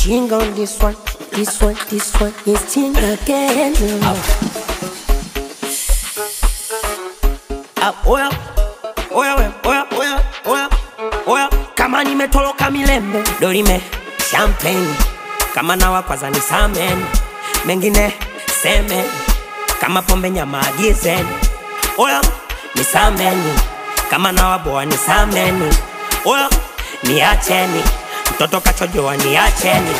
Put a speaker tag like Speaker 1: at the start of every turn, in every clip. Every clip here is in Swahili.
Speaker 1: Ching on this one is ching again. Oya, kama nimetoloka milembe dorime champagne, kama nawa kwanza ni samen, mengine semen, kama pombe nyama agizeni. Oya, ni sameni, kama nawa boa ni sameni. Oya, niacheni, mtoto kachojoa niacheni.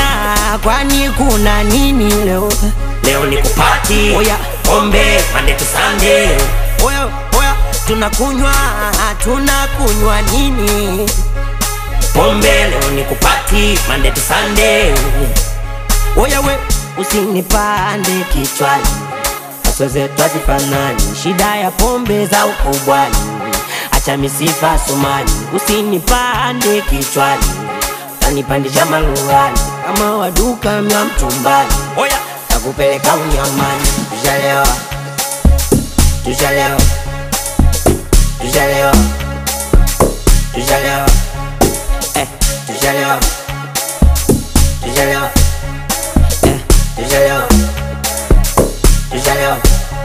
Speaker 1: Kuna nini leo? Leo ni kupati. Oya, pombe Monday to Sunday. Oya, tunakunywa nini? Pombe leo ni kupati Monday to Sunday. Oya we, usinipande kichwani, haswa zetu hazifanani. Shida ya pombe za ukubwani, acha misifa sumani. Usinipande kichwani, utanipandisha maluani. Kama waduka mya mtumbani, oya, takupeleka unyamani. Tushalewa, tushalewa, tushalewa, tushalewa, tushalewa, tushalewa, tushalewa, tushalewa.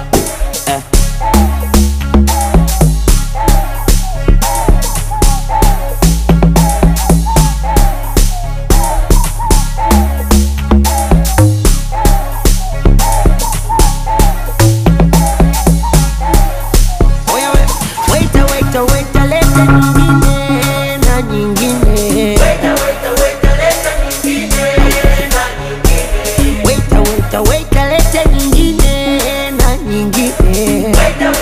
Speaker 1: Waita leta nyingine na nyingine. Waita leta nyingine na nyingine.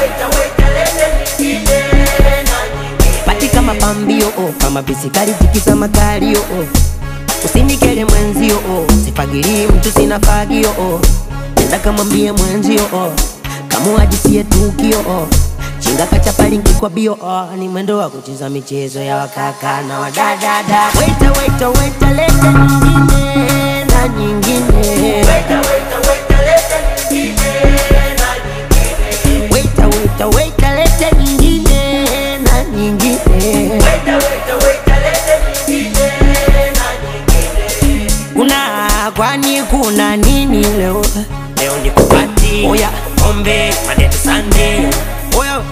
Speaker 1: Pati kama pambio, kama bisikari tikisa matario. Usinikele mwenzio, sifagili mtu sina fagio. Nenda kama mbie mwenzio, kama ajisie tukio. Chinga kachapalingi kwa bio, ni mwendo wa kucheza michezo ya wakaka na wadadada. Waita leta nyingine na nyingine. Waita leta nyingine na nyingine. Kuna nini leo? Leo ni kupati. Oya, pombe Monday to Sunday. Oya,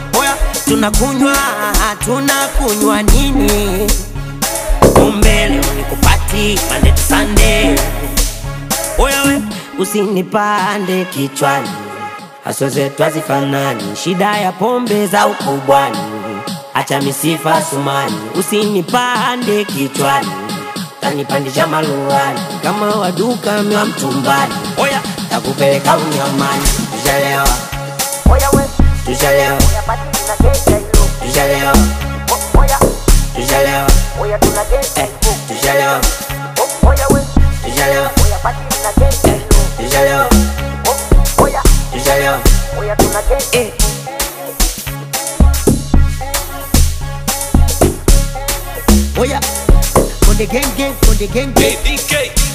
Speaker 1: tunakunywa nini? Pombe leo ni kupati Monday to Sunday. Oya we, usinipande kichwani, haswa zetu hazifanani. Shida ya pombe za ukubwani, acha misifa sumani. Usinipande kichwani, utanipandisha maluani. Kama waduka mya mtumbani, oya, takupeleka unyamani. Tushalewa, oya we, tushalewa, tushalewa, tushalewa, tushalewa, tushalewa, tushalewa, tushalewa. Oya, for the gang, for the gang.